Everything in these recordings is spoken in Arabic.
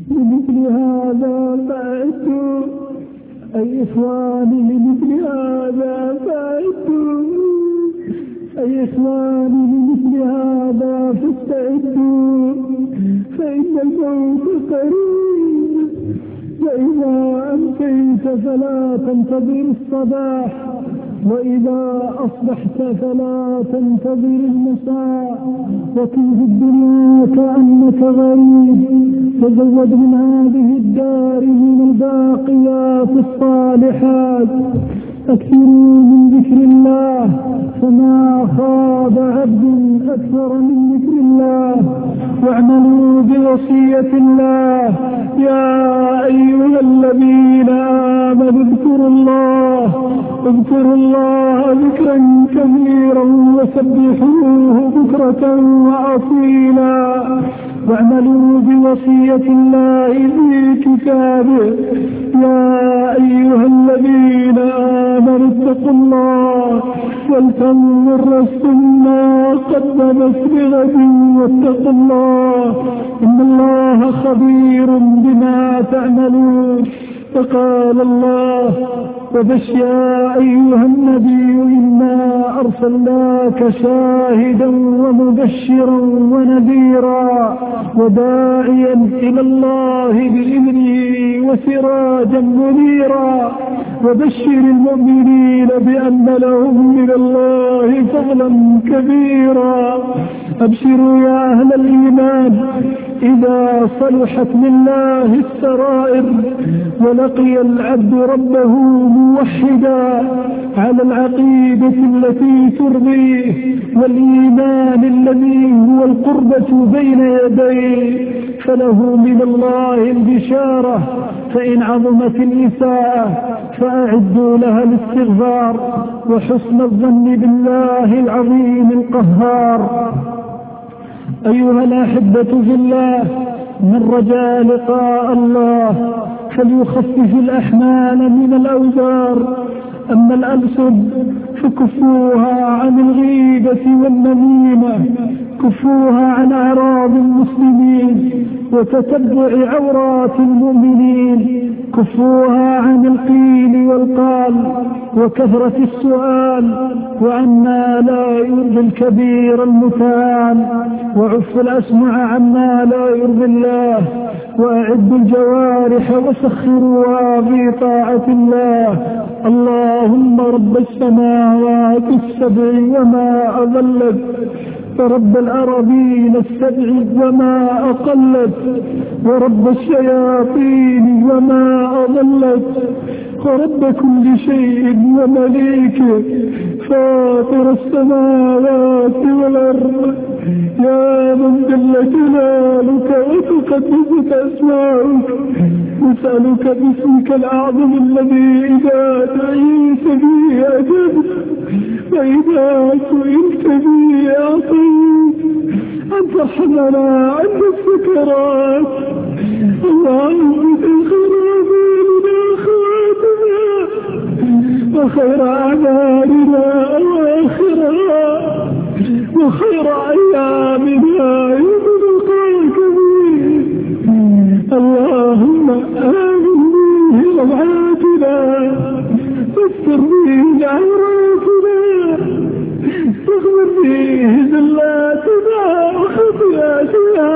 لمثل هذا فأعدوا، أي إخواني لمثل هذا فأعدوا، أي إخواني لمثل هذا فاستعدوا، فإن الموت قريب. فإذا أمسيت فلا تنتظر الصباح، وإذا أصبحت فلا تنتظر المساء، وكن في الدنيا كأنك غريب. تزود من هذه الدار من الباقيات الصالحات، أكثروا من ذكر الله، فما خاب عبد أكثر من ذكر الله. واعملوا بوصية الله، يا أيها الذين آمنوا اذكروا الله ذكرا كثيرا وسبحوه بكرة وأصيلا. واعملوا بوصية الله في كتابه، يا أيها الذين آمنوا اتقوا الله ولتنظر نفس ما قدمت لغد واتقوا الله إن الله خبير بما تعملون. فقال الله: وبشر يا أيها النبي إنا أرسلناك شاهدا ومبشرا ونذيرا وداعيا إلى الله بإذنه وسراجا منيرا. وبشر المؤمنين بأن لهم من الله فضلا كبيرا. أبشروا يا أهل الإيمان، إذا صلحت لله السرائر ولقي العبد ربه موحدا على العقيدة التي ترضيه والإيمان الذي هو القربة بين يديه، فله من الله البشارة. فإن عظمت الإساءة فأعدوا لها الاستغفار وحسن الظن بالله العظيم القهار. أيها الأحبة في الله، من رجاء لقاء الله فليخفف الأحمال من الأوزار. أما الألسن فكفوها عن الغيبة والنميمة، كفوها عن أعراض المسلمين وتتبع عورات المؤمنين، كفوها عن القيل والقال وكثرة السؤال، وعما لا يرضي الكبير المتعال، وعف الأسمع عما لا يرضي الله، وأعدوا الجوارح وسخروها في طاعة الله. اللهم رب السماوات السبع وما أضلت، ورب الأراضين السبع وما أقلت، ورب الشياطين وما أضلت، ورب كل شيء ومليكه، فاطر السماوات والأرض، يا من جل جلالك وتقدست أسماؤك، نسألك باسمك الأعظم الذي إذا دعيت به أجبت وإذا سئلت به أعطيت أن ترحمنا عند السكرات. اللهم اغفر لنا خواتنا وخير أعمالنا وآخرها وخير أيامنا يوم نلقاك فيه. اللهم آمن به روعاتنا واستر به عوراتنا واغفر به زلاتنا وخطيئاتنا.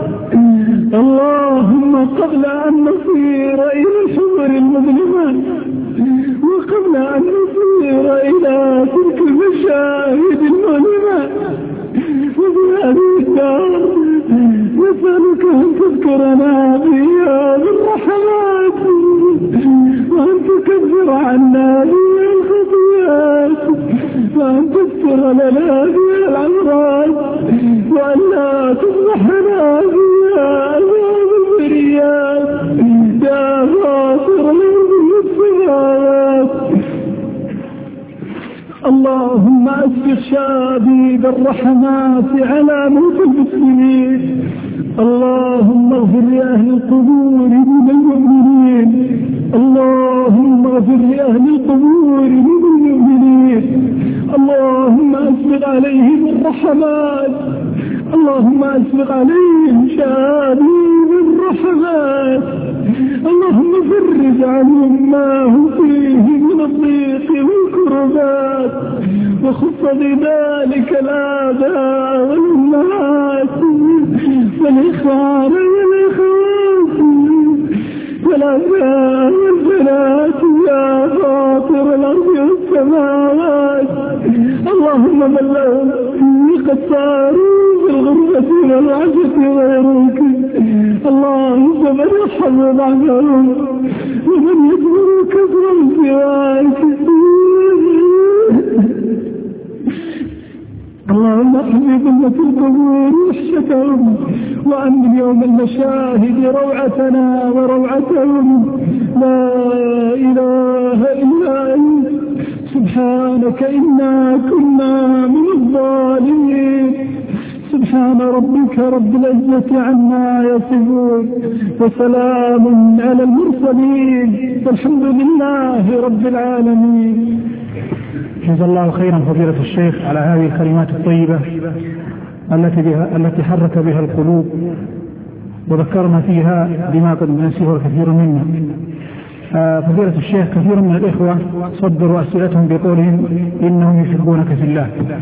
اللهم قبل أن نصير إلى الحمر المظلمة وقبل أن نصير إلى تلك المشاهد المؤلمة وفي هذه الدار نسألك أن تذكرنا بها بالرحمات، وأن تكفر عنا بها الخطيئات، وأن تستر لنا بها العورات، وأن لا تفضحنا بها أمام البريات يا غافر السماوات. اللهم أسبغ شديد الرحمات على موت المسلمين. اللهم اغفر لأهل القبور من المؤمنين. اللهم اغفر لأهل القبور من المؤمنين. اللهم أسبغ عليهم الرحمات. اللهم أسبغ عليهم شديد الرحمات بذلك الآباء والأمهات والإخوان والأخوات والأبناء والبنات يا فاطر الأرض والسماوات. اللهم من لهم قد صاروا في الغربة والوحشة غيرك، اللهم من يرحم ضعفهم ومن يكبر كفرا سواك. اللهم احمي ظلمة القبور وحشتهم، وأمن يوم المشاهد روعتنا وروعتهم. لا إله إلا أنت سبحانك إنا كنا من الظالمين. سبحان ربك رب العزة عما يصفون وسلام على المرسلين والحمد لله رب العالمين. جزا الله خيرا فضيلة الشيخ على هذه الكلمات الطيبة التي حرك بها القلوب وذكرنا فيها بما قد نسيه الكثير منا. فضيلة الشيخ كثير من الإخوة صدروا أسئلتهم بقولهم إنهم يحبونك في الله.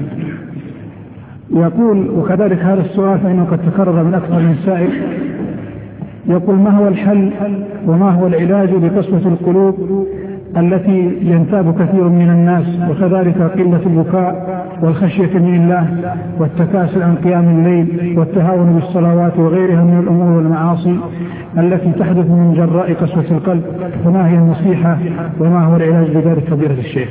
يقول وكذلك هذا السؤال فإنه قد تكرر من أكثر من سائل، يقول ما هو الحل وما هو العلاج لقسوة القلوب التي ينتاب كثير من الناس، وكذلك قلة البكاء والخشية من الله والتكاسل عن قيام الليل والتهاون بالصلوات وغيرها من الأمور والمعاصي التي تحدث من جراء قسوة القلب، وما هي النصيحة وما هو العلاج لذلك فضيلة الشيخ؟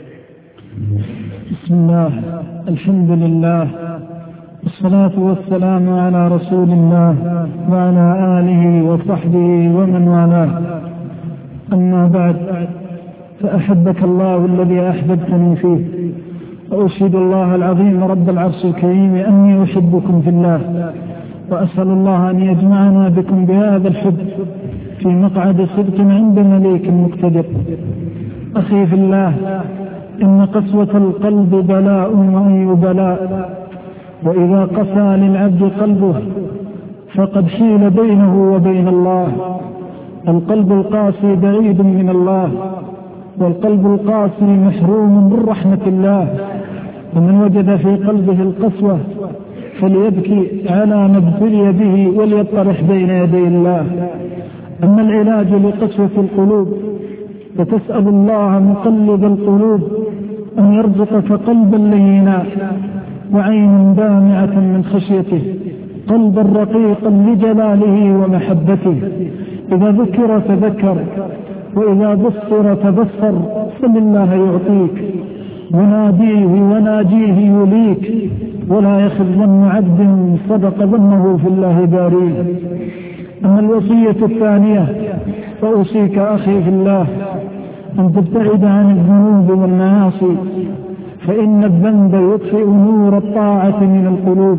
بسم الله، الحمد لله، والصلاة والسلام على رسول الله وعلى آله وصحبه ومن والاه. أما بعد، فأحبك الله الذي أحببتني فيه، وأشهد الله العظيم رب العرش الكريم أني أحبكم في الله، وأسأل الله أن يجمعنا بكم بهذا الحب في مقعد صدق عند مليك مقتدر. أخي في الله، إن قسوة القلب بلاء وأي بلاء، وإذا قسى للعبد قلبه فقد حيل بينه وبين الله. القلب القاسي بعيد من الله، والقلب القاسي محروم من رحمة الله. ومن وجد في قلبه القسوة فليبكي على ما ابتلي به وليطرح بين يدي الله. أما العلاج لقسوة القلوب فتسأل الله مقلب القلوب أن يرزقك قلبا لينا وعين دامعة من خشيته، قلبا رقيقا لجلاله ومحبته، إذا ذكر تذكر وإذا بصر تبصر، فلله يعطيك وناديه وناجيه يليك، ولا يخذ ظن عبد صدق ظنه في الله باريه. أما الوصية الثانية فأوصيك أخي في الله أن تبتعد عن الذنوب والمعاصي، فإن الذنب يطفئ نور الطاعة من القلوب،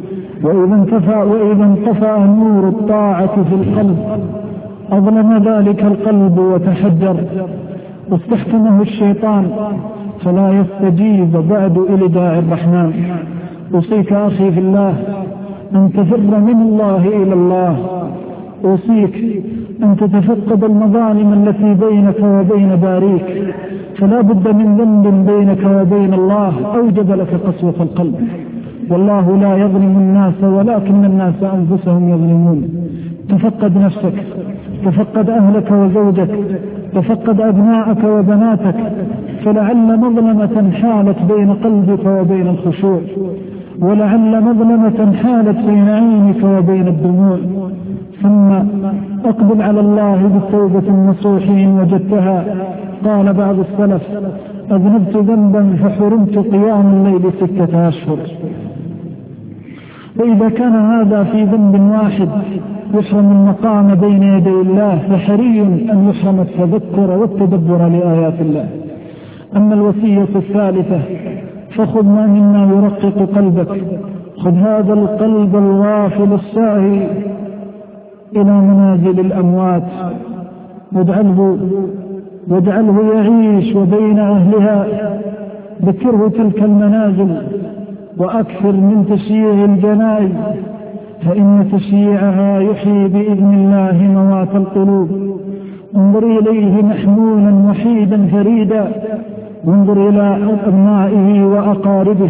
وإذا انطفأ نور الطاعة في القلب أظلم ذلك القلب وتحجر، واستحكمه الشيطان فلا يستجيب بعد إلى داعي الرحمن. أوصيك أخي في الله أن تفر من الله إلى الله، أوصيك أن تتفقد المظالم التي بينك وبين باريك، فلا بد من ذنب بينك وبين الله أوجب لك قسوة القلب. والله لا يظلم الناس ولكن الناس أنفسهم يظلمون. تفقد نفسك، تفقد أهلك وزوجك، تفقد أبناءك وبناتك، فلعل مظلمة حالت بين قلبك وبين الخشوع، ولعل مظلمة حالت بين عينك وبين الدموع. ثم أقبل على الله بالتوبة النصوح إن وجدتها. قال بعض السلف: أذنبت ذنبا فحرمت قيام الليل 6 أشهر. وإذا كان هذا في ذنب واحد يحرم المقام بين يدي الله، فحري أن يحرم التذكر والتدبر لآيات الله. أما الوصية الثالثة فخذ ما مما يرقق قلبك، خذ هذا القلب الغافل الساهي إلى منازل الأموات، واجعله يعيش وبين أهلها، ذكره تلك المنازل وأكثر من تشييع الجنائز، فإن تشييعها يحيي بإذن الله موات القلوب. انظر إليه محمولا وحيدا فريدا وانظر إلى أبنائه وأقاربه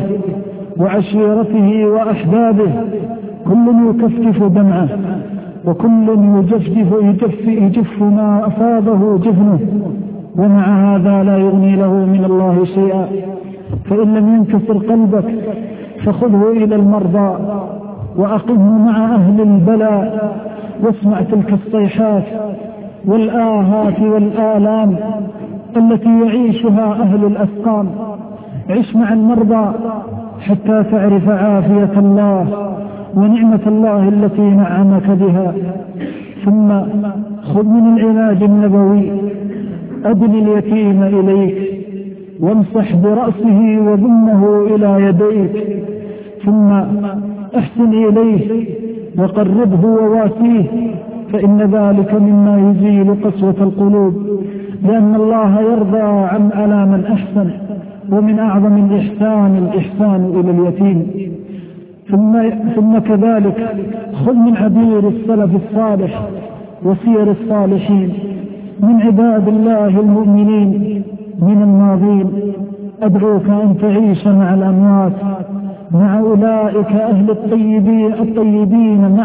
وعشيرته وأحبابه، كل يكفكف دمعه، وكل يجف ما أفاضه جفنه، ومع هذا لا يغني له من الله شيئا. فإن لم ينكسر قلبك فخذه إلى المرضى وأقمه مع أهل البلاء، واسمع تلك الصيحات والآهات والآلام التي يعيشها أهل الأسقام. عش مع المرضى حتى تعرف عافية الله ونعمة الله التي نعمك بها. ثم خذ من العلاج النبوي، أدن اليتيم إليك وامسح برأسه وضمه إلى يديك، ثم احسن إليه وقربه وواسيه، فإن ذلك مما يزيل قسوة القلوب، لأن الله يرضى على من أحسن، ومن أعظم الإحسان إلى اليتيم. ثم كذلك خذ من عبير السلف الصالح وسير الصالحين من عباد الله المؤمنين من الماضين. أدعوك أن تعيش مع الأموات، مع أولئك أهل الطيبين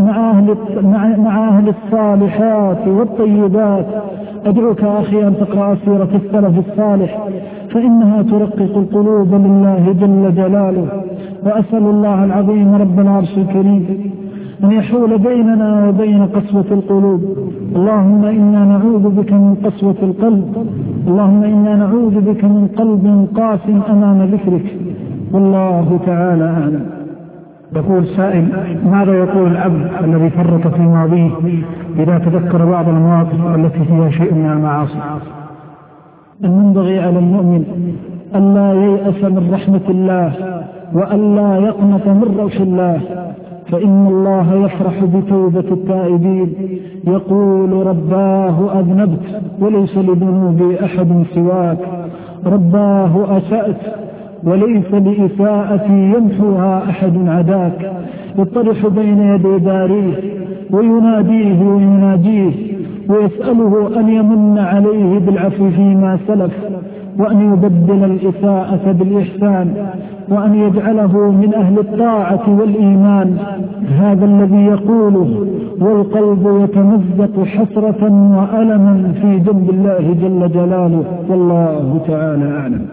مع أهل الصالحات والطيبات. أدعوك أخي أن تقرأ سيرة السلف الصالح، فإنها ترقق القلوب لله جل جلاله. وأسأل الله العظيم رب العرش الكريم أن يحول بيننا وبين قسوة القلوب. اللهم إنا نعوذ بك من قسوة القلب، اللهم إنا نعوذ بك من قلب قاس أمام ذكرك، والله تعالى أعلم. يقول سائل: ماذا يقول العبد الذي فرط في ماضيه إذا تذكر بعض المواقف التي فيها شيء من المعاصي؟ ينبغي على المؤمن ألا ييأس من رحمة الله وألا يقنط من روح الله، فإن الله يفرح بتوبة التائبين. يقول: رباه أذنبت وليس لذنوبي أحد سواك، رباه أسأت وليس لإساءتي يمحوها أحد عداك. يطرح بين يدي داريه ويناديه ويناجيه ويسأله أن يمن عليه بالعفو فيما سلف، وأن يبدل الإساءة بالإحسان، وأن يجعله من أهل الطاعة والإيمان. هذا الذي يقوله والقلب يتمزق حسرة وألما في جنب الله جل جلاله، والله تعالى أعلم.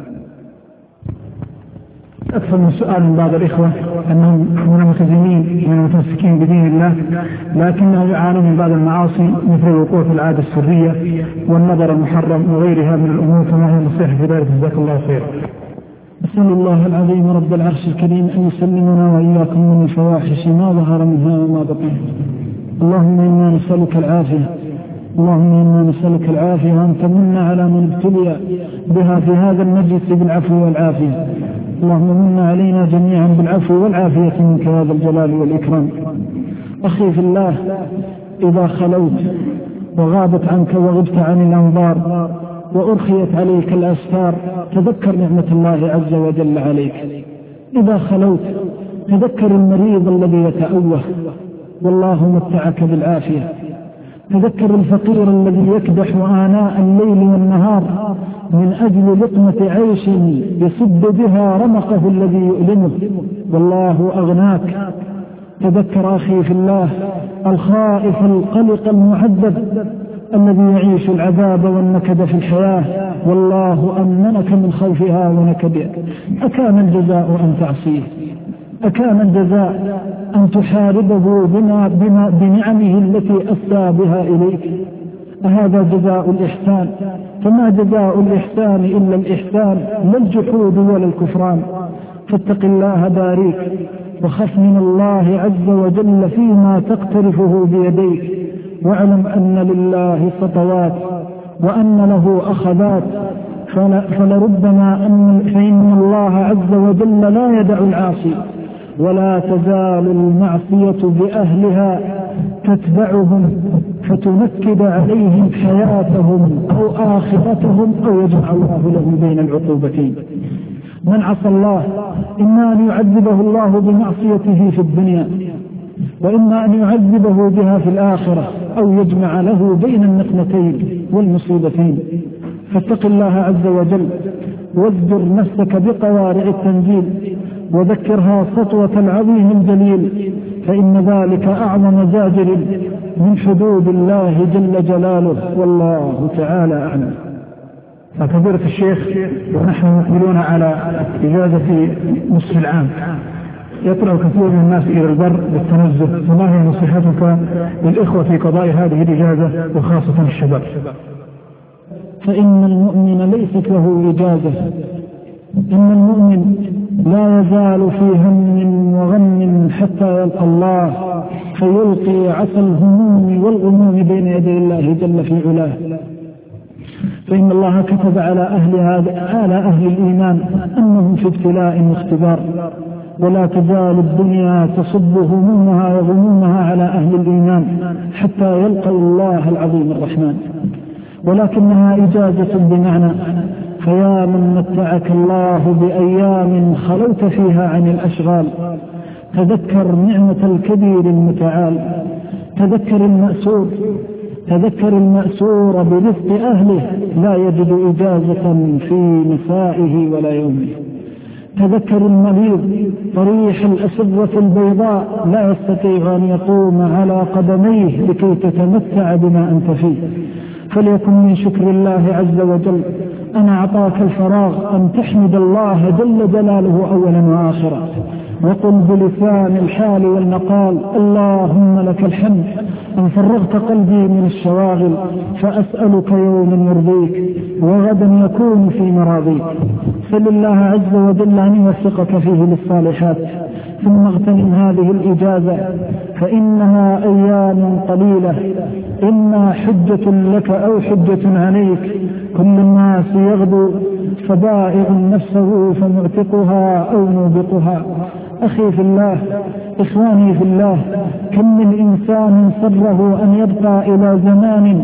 أكثر من سؤال من بعض الإخوة أنهم ملتزمين ومتمسكين بدين الله، لكنهم يعانون من بعض المعاصي مثل الوقوع في العادة السرية والنظر المحرم وغيرها من الأمور، فما هي النصيحة في ذلك؟ جزاك الله خير. أسأل الله العظيم رب العرش الكريم أن يسلمنا وإياكم من الفواحش ما ظهر منها وما بطن. اللهم إنا نسألك العافية، اللهم إنا نسألك العافية، وأن تمن على من ابتلي بها في هذا المجلس بالعفو والعافية. اللهم من علينا جميعا بالعفو والعافية منك يا ذا الجلال والإكرام. أخي في الله، إذا خلوت وغابت عنك وغبت عن الأنظار وأرخيت عليك الأستار، تذكر نعمة الله عز وجل عليك. إذا خلوت تذكر المريض الذي يتأوه والله متعك بالعافية. تذكر الفقير الذي يكدح آناء الليل والنهار من أجل لقمة عيش يصد بها رمقه الذي يؤلمه، والله أغناك. تذكر أخي في الله الخائف القلق المعذب الذي يعيش العذاب والنكد في الحياة، والله أمنك من خوفها ونكدها. أكان الجزاء أن تعصيه؟ أكان الجزاء أن تحاربه بنعمه التي أسدى بها إليك؟ أهذا جزاء الإحسان؟ فما جزاء الإحسان إلا الإحسان، لا الجحود ولا الكفران. فاتق الله داريك وخف من الله عز وجل فيما تقترفه بيديك، واعلم أن لله سطوات وأن له أخذات، فلربما فإن الله عز وجل لا يدع العاصي، ولا تزال المعصية بأهلها تتبعهم فتنكد عليهم حياتهم أو آخرتهم، أو يجمع الله له بين العقوبتين. من عصى الله إما أن يعذبه الله بمعصيته في الدنيا، وإما أن يعذبه بها في الآخرة، أو يجمع له بين النقمتين والمصيبتين. فاتق الله عز وجل واذكر نفسك بقوارع التنزيل وذكرها سطوة العظيم الجليل، فإن ذلك أعظم زاجر من حدود الله جل جلاله، والله تعالى أعلم. فضيلة الشيخ، ونحن مقبلون على إجازة نصف العام، يطلع كثير من الناس إلى البر بالتنزه، فما هي نصيحتك للإخوة في قضاء هذه الإجازة وخاصة الشباب؟ فإن المؤمن ليست له إجازة، إن المؤمن لا يزال في هم وغم حتى يلقى الله، فيلقي عصا الهموم والغموم بين يدي الله جل في علاه. فإن الله كتب على أهل الإيمان أنهم في ابتلاء واختبار، ولا تزال الدنيا تصب همومها وغمومها على أهل الإيمان حتى يلقى الله العظيم الرحمن، ولكنها إجازة بمعنى: فيا من متعك الله بأيام خلوت فيها عن الأشغال، تذكر نعمة الكبير المتعال، تذكر المأسور برزق أهله لا يجد إجازة في مسائه ولا يومه، تذكر المريض طريح الأسرة البيضاء لا يستطيع أن يقوم على قدميه لكي تتمتع بما أنت فيه. فليكن من شكر الله عز وجل أن أعطاك الفراغ أن تحمد الله جل جلاله أولا وآخرا، وقل بلسان الحال والمقال: اللهم لك الحمد أن فرغت قلبي من الشواغل، فأسألك يوما يرضيك وغدا يكون في مراضيك. سل الله عز وجل أن يوفقك فيه للصالحات، ثم اغتنم هذه الإجازة فإنها أيام قليلة، إما حجة لك أو حجة عليك. كل الناس يغدو فبائع نفسه فمعتقها أو موبقها. أخي في الله، إخواني في الله، كم من إنسان سره أن يبقى إلى زمان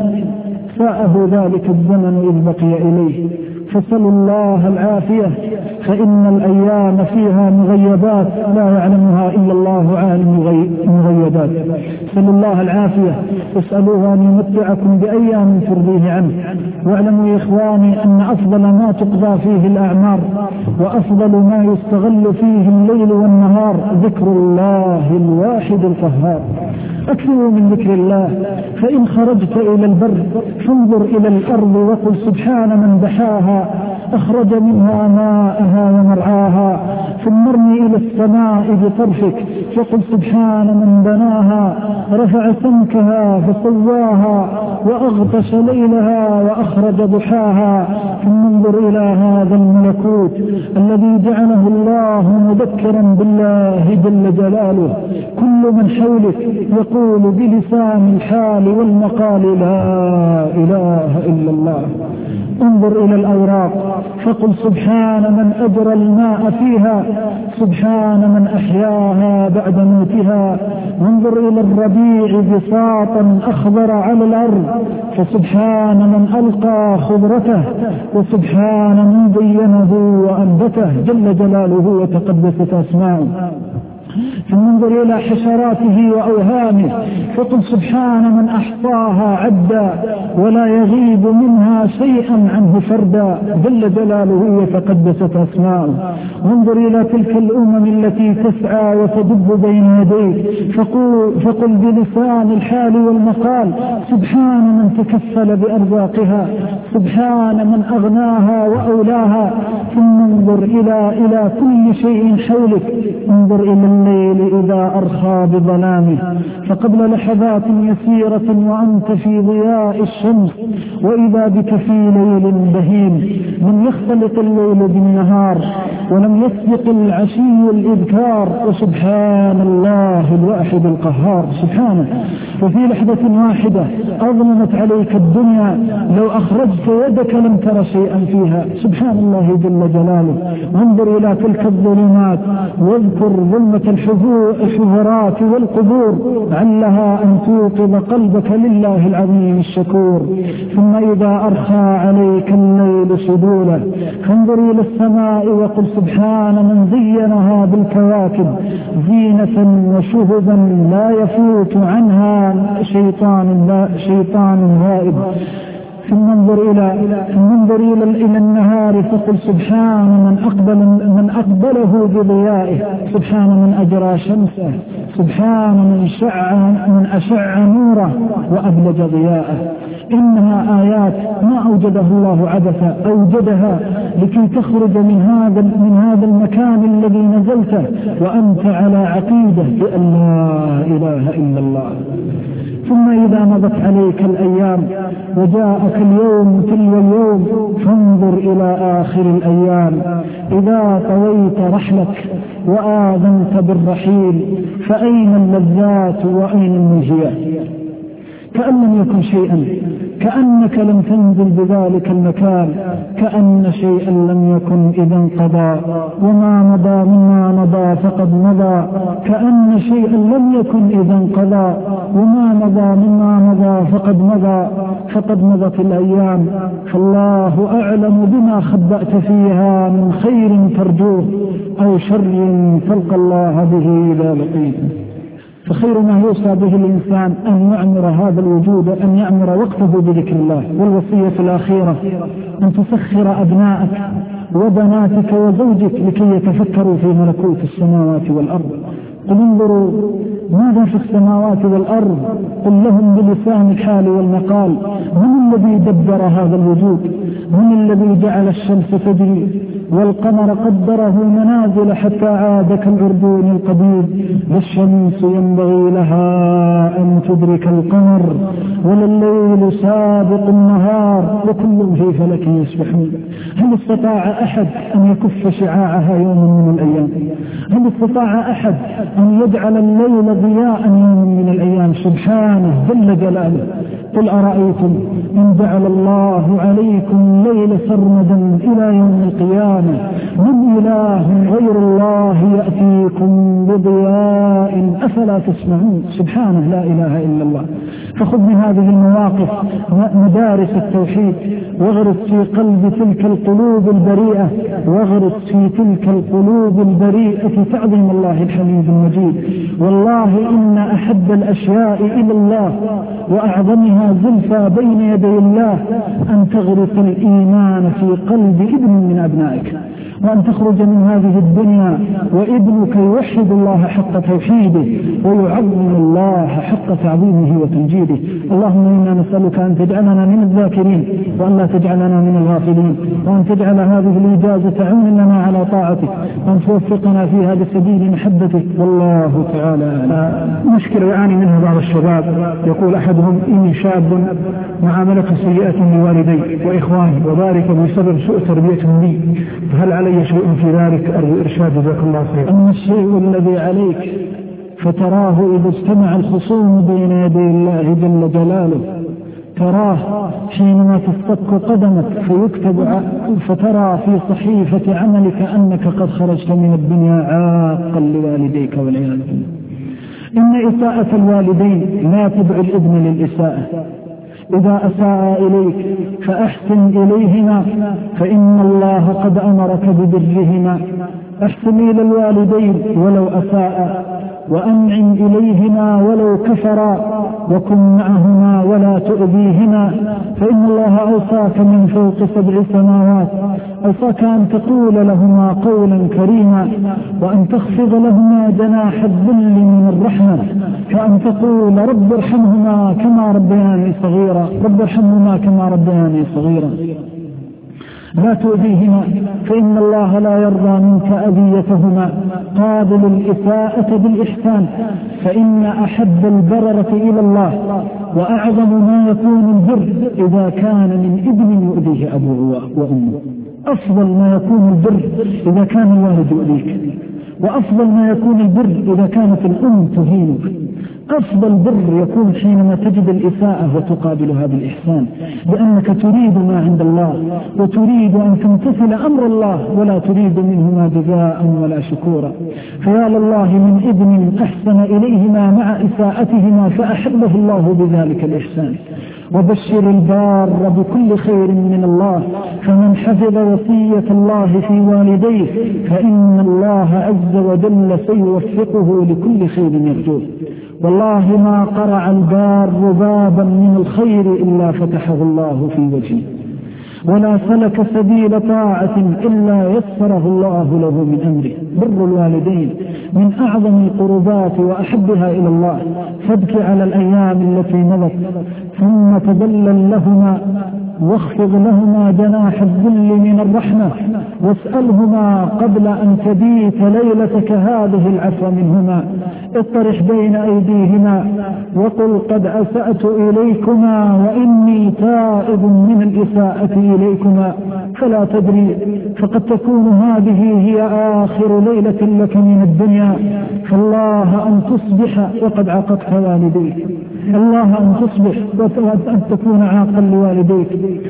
ساءه ذلك الزمن إذ بقي إليه، فسلوا الله العافية، فإن الأيام فيها مغيبات لا يعلمها إلا الله عالم المغيبات. سلوا الله العافية، اسألوه أن يمتعكم بأيام ترضيه عنه. واعلموا يا إخواني أن أفضل ما تقضى فيه الأعمار وأفضل ما يستغل فيه الليل والنهار ذكر الله الواحد القهار. أكثروا من ذكر الله، فإن خرجت إلى البر فانظر إلى الأرض وقل: سبحان من دحاها، أخرج منها ماءها ومرعاها. ثم ارمي إلى السماء بطرفك وقل: سبحان من بناها، رفع سمكها فسواها، وأغطش ليلها وأخرج ضحاها. ثم انظر إلى هذا الملكوت الذي جعله الله مذكرا بالله جل جلاله، كل من حولك يقول بلسان الحال والمقال: لا إله إلا الله. انظر إلى الأوراق فقل: سبحان من أجرى الماء فيها، سبحان من أحياها بعد موتها. وانظر إلى الربيع بساطا أخضر على الأرض، فسبحان من ألقى خضرته، وسبحان من زينه وأنبته جل جلاله وتقدست أسماؤه. ثم انظر إلى حشراته وأوهامه فقل: سبحان من أحصاها عدا ولا يغيب منها شيئا عنه فردا جل جلاله وتقدست أسماؤه. وانظر إلى تلك الأمم التي تسعى وتدب بين يديك فقل بلسان الحال والمقال: سبحان من تكفل بأرزاقها، سبحان من أغناها وأولاها. ثم انظر إلى كل شيء حولك، انظر إلى الليل إذا أرخى بظلامه، فقبل لحظات يسيرة وأنت في ضياء الشمس وإذا بك في ليل بهيم. من يختلط الليل بالنهار ولم يسبق العشي الإذكار، وسبحان الله الواحد القهار سبحانه. وفي لحظة واحدة أظلمت عليك الدنيا، لو أخرجت يدك لم تر شيئا فيها، سبحان الله جل جلاله. وانظر إلى تلك الظلمات واذكر ظلمة الحفرات والقبور علها أن توقظ قلبك لله العظيم الشكور. ثم إذا أرخى عليك الليل سدولا فانظر إلى السماء وقل: سبحان من زينها بالكواكب زينة وشهبا لا يفوت عنها شيطان غائب. ثم انظر إلى النهار فقل سبحان من أقبله بضيائه، سبحان من أجرى شمسه، سبحان من أشع نوره وأبلج ضياءه. إنها آيات ما أوجدها الله عبثا، أوجدها لكي تخرج من هذا المكان الذي نزلته وأنت على عقيدة بأن لا إله إلا الله. ثم إذا مضت عليك الأيام وجاءك اليوم تلو اليوم فانظر إلى آخر الأيام، إذا طويت رحلك وآذنت بالرحيل فأين اللذات وأين المنهيات؟ كأن لم يكن شيئا، كأنك لم تنزل بذلك المكان، كأن شيئا لم يكن إذا انقضى، وما مضى مما مضى فقد مضى، كأن شيئا لم يكن إذا انقضى، وما مضى مما مضى فقد مضى، فقد مضت الأيام، فالله أعلم بما خبأت فيها من خير ترجوه أو شر تلقى الله به إذا لقيت. فخير ما يوصى به الإنسان أن يعمر هذا الوجود، أن يعمر وقته بذكر الله. والوصية الأخيرة أن تسخر أبنائك وبناتك وزوجك لكي يتفكروا في ملكوت السماوات والأرض. قل انظروا ماذا في السماوات والأرض، قل لهم بلسان الحال والمقال من الذي دبر هذا الوجود، من الذي جعل الشمس تجري والقمر قدره منازل حتى عاد كالعرجون القديم، والشمس ينبغي لها أن تدرك القمر ولا الليل سابق النهار وكل في فلك يسبحون. هل استطاع أحد أن يكف شعاعها يوم من الأيام؟ هل استطاع أحد أن يجعل الليل ضياء يوم من الأيام؟ سبحانه جل جلاله. قل أرأيتم إن جعل الله عليكم الليل سرمدا إلى يوم القيامة من إله غير الله يأتيكم بضياء أفلا تسمعون؟ سبحانه لا إله إلا الله. فخذ من هذه المواقف مدارس التوحيد، واغرس في قلب تلك القلوب البريئة، واغرس في تلك القلوب البريئة تعظيم الله الحميد المجيد. والله إن أحب الأشياء إلى الله وأعظمها زلفى بين يدي الله أن تغرس الإيمان في قلب ابن من أبنائك، وأن تخرج من هذه الدنيا وابنك يوحد الله حق توحيده ويعظم الله حق تعظيمه وتمجيده. اللهم إنا نسألك أن تجعلنا من الذاكرين وأن لا تجعلنا من الغافلين، وأن تجعل هذه الإجازة عون لنا على طاعتك، وأن توفقنا في هذا السبيل محبتك. والله تعالى. مشكلة يعاني منها بعض الشباب، يقول أحدهم إني شاب معاملة سيئة لوالدي وإخواني وذلك بسبب سوء تربيتهم لي، فهل علي شيء في ذلك؟ أرجو إرشاد جزاك الله خيرا. أما الشيء الذي عليك فتراه إذا اجتمع الخصوم بين يدي الله جل جلاله، تراه حينما تصك قدمك فيكتب، فترى في صحيفة عملك أنك قد خرجت من الدنيا عاقا لوالديك والعياذ بالله. إن إساءة الوالدين لا تدعو الابن للإساءة. إذا أساء إليك فأحسن إليهما فإن الله قد أمرك ببرهما. أحسن إلى الوالدين ولو أساء، وأنعم إليهما ولو كفرا، وكن معهما ولا تؤذيهما، فإن الله أوصاك من فوق 7 سماوات، أوصاك أن تقول لهما قولا كريما، وأن تخفض لهما جناح الذل من الرحمة، كأن تقول رب ارحمهما كما ربياني صغيرا، رب ارحمهما كما ربياني صغيرا. لا تؤذيهما فإن الله لا يرضى منك أذيتهما. قابل الإساءة بالإحسان، فإن أحب البررة إلى الله وأعظم ما يكون البر إذا كان من ابن يؤذيه أبوه وأمه. أفضل ما يكون البر إذا كان الوالد يؤذيك، وأفضل ما يكون البر إذا كانت الأم تهينك. أفضل بر يكون حينما تجد الإساءة وتقابلها بالإحسان، لأنك تريد ما عند الله وتريد أن تمتثل أمر الله ولا تريد منهما جزاء ولا شكورا. فيا لله من ابن أحسن إليهما مع إساءتهما فأحبه الله بذلك الإحسان. وبشر البار بكل خير من الله، فمن حفظ وصية الله في والديه فإن الله عز وجل سيوفقه لكل خير يرجوه. والله ما قرع البار بابا من الخير إلا فتحه الله في وجهه، ولا سلك سبيل طاعة إلا يسره الله له من أمره. بر الوالدين من أعظم القربات وأحبها إلى الله، فابك على الأيام التي مضت ثم تذلل لهما واخفض لهما جناح الذل من الرحمة، واسألهما قبل أن تبيت ليلتك هذه العفو منهما، اطرح بين أيديهما وقل قد أسأت إليكما وإني تائب من الإساءة إليكما، فلا تدري فقد تكون هذه هي آخر ليلة لك من الدنيا، فالله أن تصبح وقد عقدت والديك، الله أن تصبح وأن تكون عاقا لوالديك.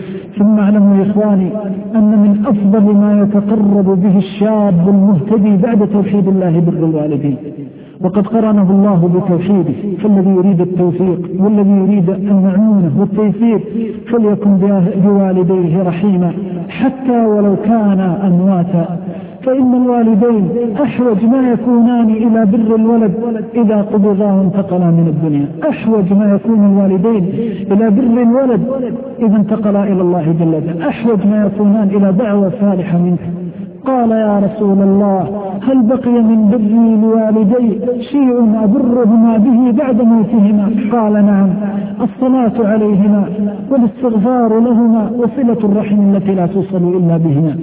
ثم اعلموا يا إخواني أن من أفضل ما يتقرب به الشاب المهتدي بعد توحيد الله بر الوالدين، وقد قرنه الله بتوحيده، فالذي يريد التوفيق والذي يريد المعونة والتيسير فليكن بوالديه رحيما حتى ولو كانا أمواتا، فإن الوالدين أحوج ما يكونان إلى بر الولد إذا قبضا وانتقلا من الدنيا، أحوج ما يكون الوالدين إلى بر الولد إذا انتقلا إلى الله جل وعلا، أحوج ما يكونان إلى دعوة صالحة منك. قال يا رسول الله هل بقي من بري لوالدي شيء أبرهما به بعد موتهما؟ قال نعم، الصلاة عليهما والاستغفار لهما وصلة الرحم التي لا توصل إلا بهما.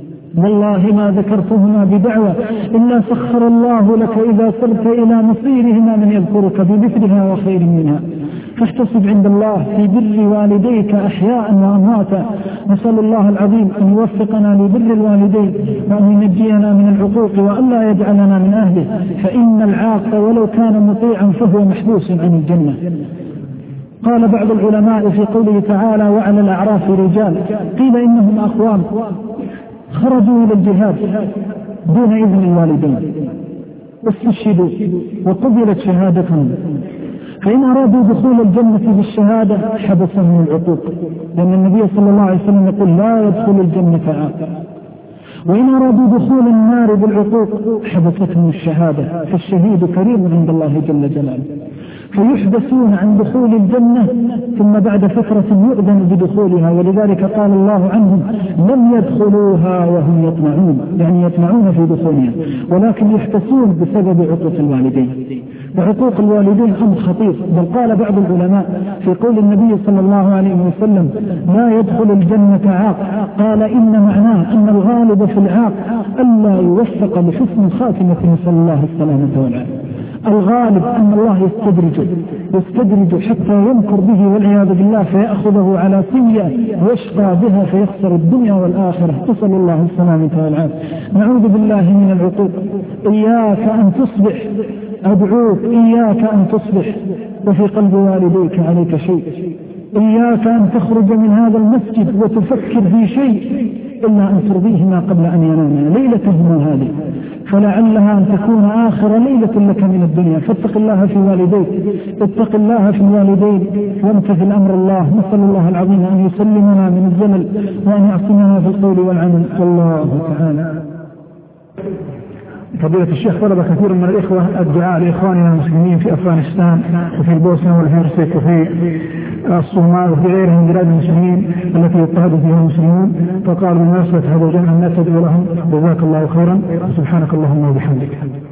والله ما ذكرتهما بدعوة إلا سخر الله لك إذا صرت إلى مصيرهما من يذكرك بذكرها وخير منها، فاحتسب عند الله في بر والديك أحياء وأمواتا. نسأل الله العظيم أن يوفقنا لبر الوالدين وأن ينجينا من العقوق وأن لا يجعلنا من أهله، فإن العاق ولو كان مطيعا فهو محبوس عن الجنة. قال بعض العلماء في قوله تعالى وعلى الأعراف رجال، قيل إنهم أقوام خرجوا إلى الجهاد دون إذن الوالدين واستشهدوا وقبلت شهادتهم، فإن أرادوا دخول الجنة بالشهادة حبسهم العقوق، لأن النبي صلى الله عليه وسلم يقول لا يدخل الجنة عاق، وإن أرادوا دخول النار بالعقوق حبستهم الشهادة، فالشهيد كريم عند الله جل جلاله، فيحبسون عن دخول الجنة ثم بعد فترة يؤذن بدخولها، ولذلك قال الله عنهم لم يدخلوها وهم يطمعون، يعني يطمعون في دخولها، ولكن يحبسون بسبب عقوق الوالدين. وعقوق الوالدين أمر خطير، بل قال بعض العلماء في قول النبي صلى الله عليه وسلم لا يدخل الجنة عاق، قال إن معناه أن الغالب في العاق ألا يوفق لحسن خاتمة، نسأل الله السلامة والعافية. الغالب أن الله يستدرج حتى ينكر به والعياذ بالله فيأخذه على سيئة ويشقى بها فيخسر الدنيا والآخرة، نسأل الله السلامة والعافية. نعوذ بالله من العقوق. إياك أن تصبح، أدعوك إياك أن تصبح وفي قلب والديك عليك شيء، إياك أن تخرج من هذا المسجد وتفكر في شيء إلا أن ترضيهما قبل أن يناما ليلتهما هذه، فلعلها أن تكون آخر ليلة لك من الدنيا. فاتق الله في والديك، اتق الله في الوالدين وامتثل أمر الله. نسأل الله العظيم أن يسلمنا من الزلل وأن يعصمنا في القول والعمل، والله تعالى. فضيلة الشيخ، طلب كثير من الإخوة الدعاء لإخواننا المسلمين في أفغانستان وفي البوسنة والهرسك وفي الصومال وفي غيرها من بلاد المسلمين التي يضطهد فيها المسلمون، فقالوا بمناسبة هذا الجمع أن تدعو لهم، جزاك الله خيرا، سبحانك اللهم وبحمدك.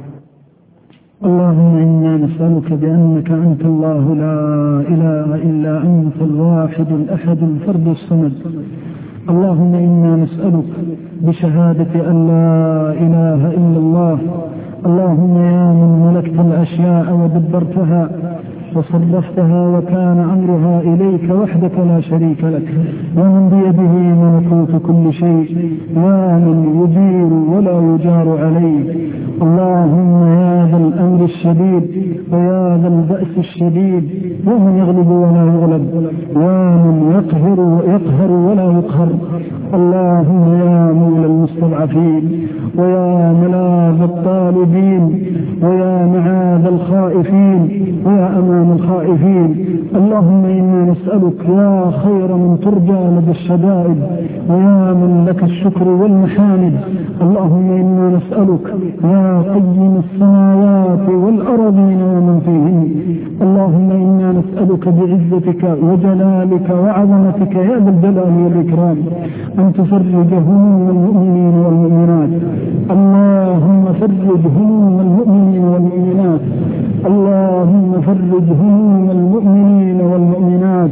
اللهم إنا نسألك بأنك أنت الله لا إله إلا أنت الواحد الأحد الفرد الصمد. اللهم إنا نسألك بشهادة أن لا إله إلا الله، اللهم يا من ملكت الأشياء ودبرتها وصرفتها وكان أمرها إليك وحدك لا شريك لك، ومن بيده ملكوت كل شيء، يا من يجير ولا يجار عليه. اللهم يا ذا الأمر الشديد ويا ذا البأس الشديد، ومن يغلب ولا يغلب، ومن يقهر ولا يقهر. اللهم يا مولى المستضعفين ويا ملاذ الطالبين ويا معاذ الخائفين ويا أمان الخائفين، اللهم إنا نسألك يا خير من ترجى لدى الشدائد ويا من لك الشكر والمحامد. اللهم إنا نسألك يا قيم السماوات والأرضين ومن فيهن، اللهم إنا نسألك بعزتك وجلالك وعظمتك يا ذا الجلال والإكرام أن تفرج هموم المؤمنين والمؤمنات. اللهم فرج هموم المؤمنين والمؤمنات، اللهم فرج هموم المؤمنين والمؤمنات،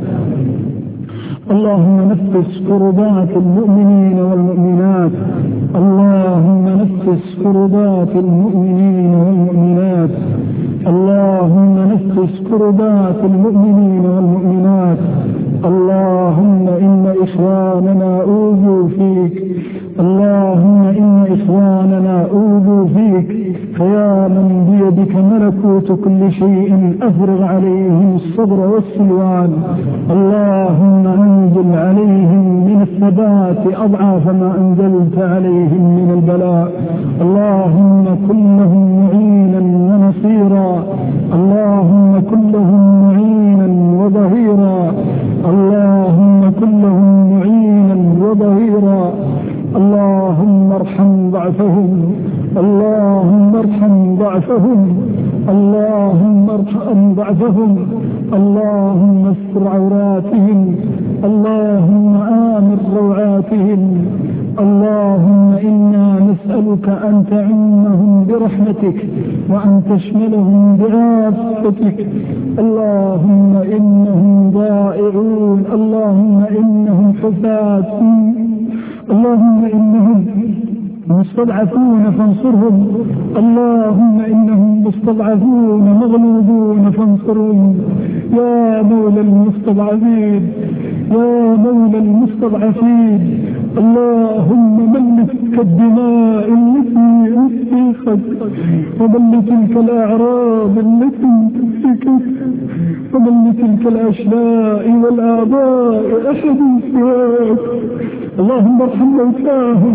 اللهم نفس كربات المؤمنين والمؤمنات، اللهم نفس كربات المؤمنين والمؤمنات، اللهم نفس كربات المؤمنين والمؤمنات. اللهم إن إخواننا أوذوا فيك، اللهم إن إخواننا أوذوا فيك، فيا من بيدك ملكوت كل شيء أفرغ عليهم الصبر والسلوان. اللهم أنزل عليهم من الثبات أضعاف ما أنزلت عليهم من البلاء. اللهم كن لهم معينا ونصيرا، اللهم كن لهم معينا وظهيرا، اللهم كن لهم معينا وظهيرا. اللهم ارحم ضعفهم، اللهم ارحم ضعفهم، اللهم ارحم ضعفهم، اللهم استر عوراتهم، اللهم آمن روعاتهم. اللهم إنا نسألك أن تعمهم برحمتك وأن تشملهم بعافتك. اللهم إنهم ضائعون، اللهم إنهم حفاة، اللهم إنهم مستضعفون فانصرهم، اللهم إنهم مستضعفون مغلوبون فانصرهم. يا مولى المستضعفين، يا مولى المستضعفين، اللهم مل تلك الدماء التي أسفكت، ومل تلك الأعراض التي تسفكت، ومل تلك الأشلاء والآباء أحد سواك. اللهم ارحم موتاهم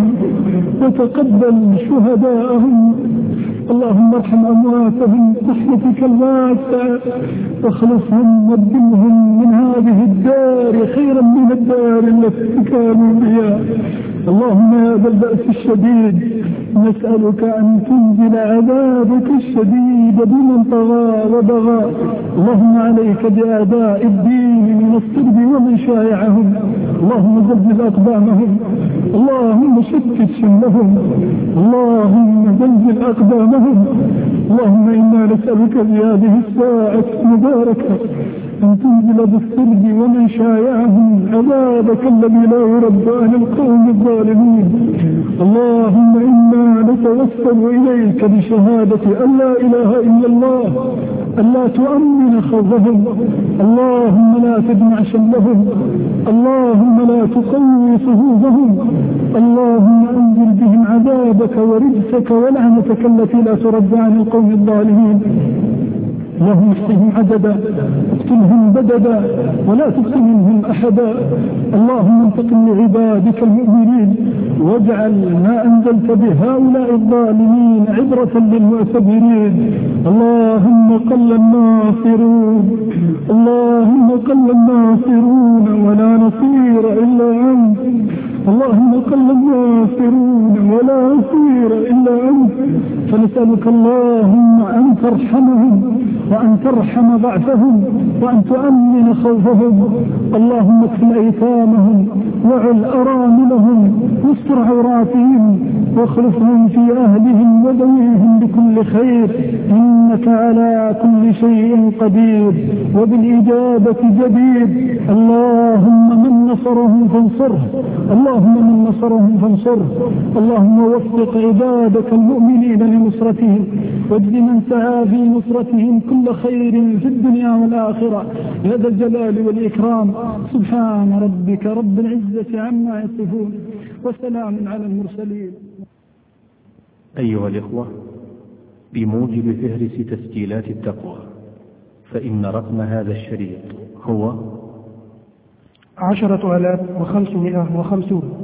وتقبل شهداءهم، اللهم ارحم أمواتهم برحمتك الواسعة، واخلصهم وابدلهم من هذه الدار خيرا من الدار التي كانوا بها. اللهم يا ذا البأس الشديد نسألك أن تنزل عذابك الشديد بمن طغى وبغى. اللهم عليك بأعداء الدين من الصرب ومن شايعهم، اللهم زلزل أقدامهم، اللهم شتت شملهم، اللهم زلزل أقدامهم. اللهم إنا نسألك بهذه الساعة المباركة أن تنزل بالصرب ومن شايعهم عذابك الذي لا يرد عن القوم الظالمين. اللهم إنا نتوسل إليك بشهادة أن لا إله إلا الله، ألا تؤمن خوفهم، اللهم لا تجمع شملهم، اللهم لا تقوي صفوفهم، اللهم أنزل بهم عذابك ورجسك ولعنتك التي لا ترد عن القوم الظالمين. اللهم احصهم عددا، اقتلهم بددا، ولا تبق منهم أحدا. اللهم انتقم لعبادك المؤمنين، واجعل ما أنزلت بهؤلاء الظالمين عبرة للمعتبرين. اللهم قل الناصرون، اللهم قل الناصرون ولا نصير إلا أنت، اللهم قل الناصرون ولا نصير إلا أنت. فنسألك اللهم أن ترحمهم وأن ترحم ضعفهم وأن تؤمن خوفهم. اللهم اكفل أيتامهم وعل أراملهم واستر عوراتهم واخلفهم في أهلهم وذويهم بكل خير، إنك على كل شيء قدير وبالإجابة جدير. اللهم من نصرهم فانصره، اللهم من نصرهم فانصره. اللهم وفق عبادك المؤمنين لنصرتهم، واجز من سعى في نصرتهم كل خير في الدنيا والآخرة يا ذا الجلال والإكرام. سبحان ربك رب العزة عما يصفون، وسلام على المرسلين. أيها الإخوة، بموجب فهرس تسجيلات التقوى، فإن رقم هذا الشريط هو 10,550.